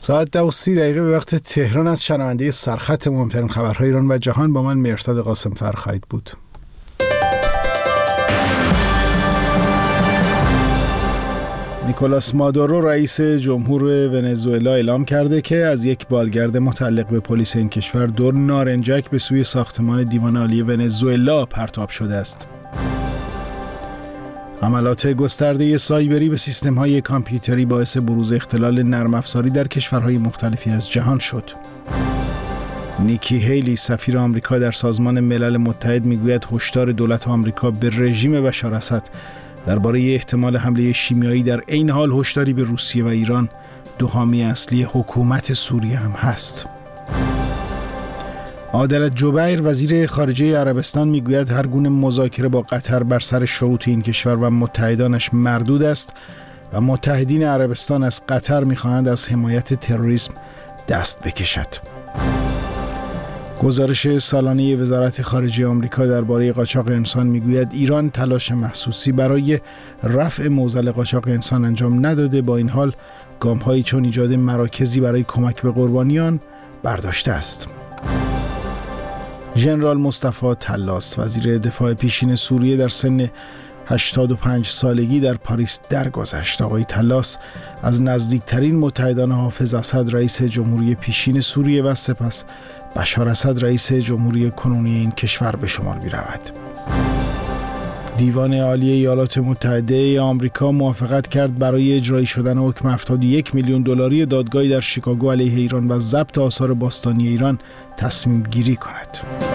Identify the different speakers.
Speaker 1: ساعت 10:30 به وقت تهران از شنونده سرخط مهمترین خبرهای ایران و جهان با من مهرداد قاسم‌فر خواهید بود. نیکولاس مادورو رئیس جمهور ونزوئلا اعلام کرده که از یک بالگرد متعلق به پلیس این کشور دور نارنجک به سوی ساختمان دیوان عالی ونزوئلا پرتاب شده است. حملات گسترده سایبری به سیستم‌های کامپیوتری باعث بروز اختلال نرم افزاری در کشورهای مختلفی از جهان شد. نیکی هیلی سفیر آمریکا در سازمان ملل متحد میگوید هشدار دولت آمریکا به رژیم بشار اسد درباره احتمال حمله شیمیایی در عین حال هشداری به روسیه و ایران، دو حامی اصلی حکومت سوریه هم هست. عادل جبیر وزیر خارجه عربستان میگوید هر گونه مذاکره با قطر بر سر شروط این کشور و متحدانش مردود است و متحدین عربستان از قطر میخواهند از حمایت تروریسم دست بکشد. گزارش سالانه وزارت خارجه آمریکا درباره قاچاق انسان میگوید ایران تلاش محسوسی برای رفع معضل قاچاق انسان انجام نداده، با این حال گام‌هایی چون ایجاد مراکزی برای کمک به قربانیان برداشته است. ژنرال مصطفی طلاس وزیر دفاع پیشین سوریه در سن 85 سالگی در پاریس درگذشت. آقای طلاس از نزدیکترین متحدان حافظ اسد رئیس جمهوری پیشین سوریه و سپس بشار اسد رئیس جمهوری کنونی این کشور به شمار می رود. دیوان عالی ایالات متحده آمریکا موافقت کرد برای اجرایی شدن حکم 71 میلیون دلاری دادگاهی در شیکاگو علیه ایران و ضبط آثار باستانی ایران تصمیم گیری کند.